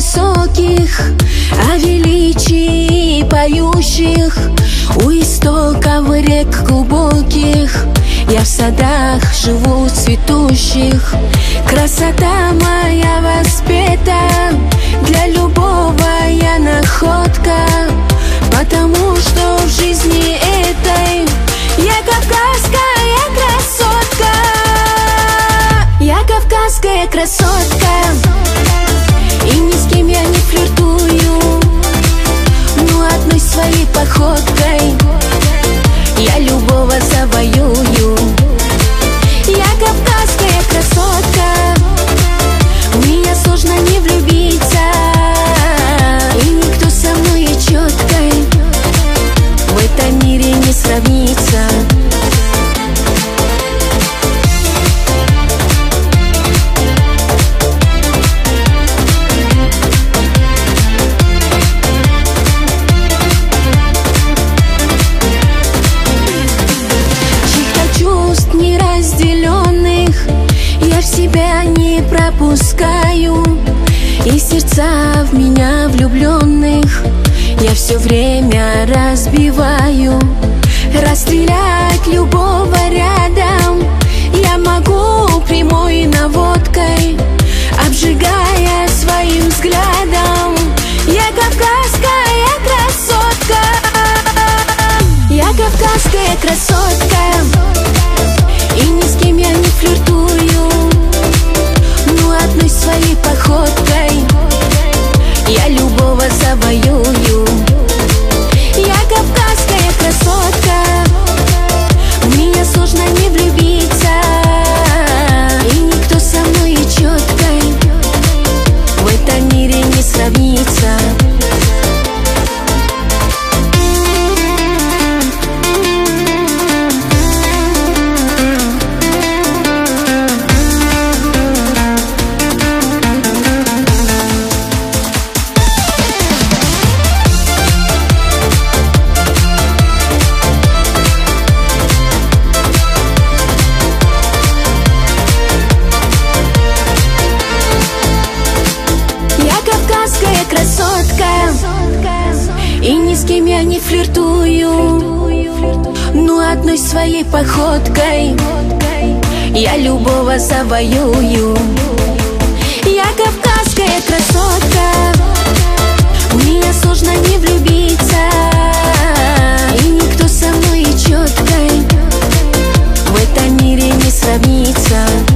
высоких, о величии поющих, у истоков рек глубоких. Я в садах живу цветущих. Красота моя воспета, для любого я находка, потому что в жизни этой я кавказская красотка. Я кавказская красотка, и ни с кем я не флиртую, но одной своей походкой я любого завоюю. Я кавказская красотка, в меня сложно не влюбиться, и никто со мной четкой в этом мире не сравнится. Я в себя не пропускаю, и сердца в меня влюбленных я все время разбиваю. Расстрелять любого рядом я могу прямой наводкой, обжигая своим взглядом. Я кавказская красотка, я кавказская красотка, и ни с кем я не флиртую, но одной своей походкой я любого завоюю. Я кавказская красотка, в меня сложно не влюбиться, и никто со мной четкой в этом мире не сравнится. И ни с кем я не флиртую, но одной своей походкой я любого завоюю. Я кавказская красотка, в меня сложно не влюбиться, и никто со мной четкой в этом мире не сравнится.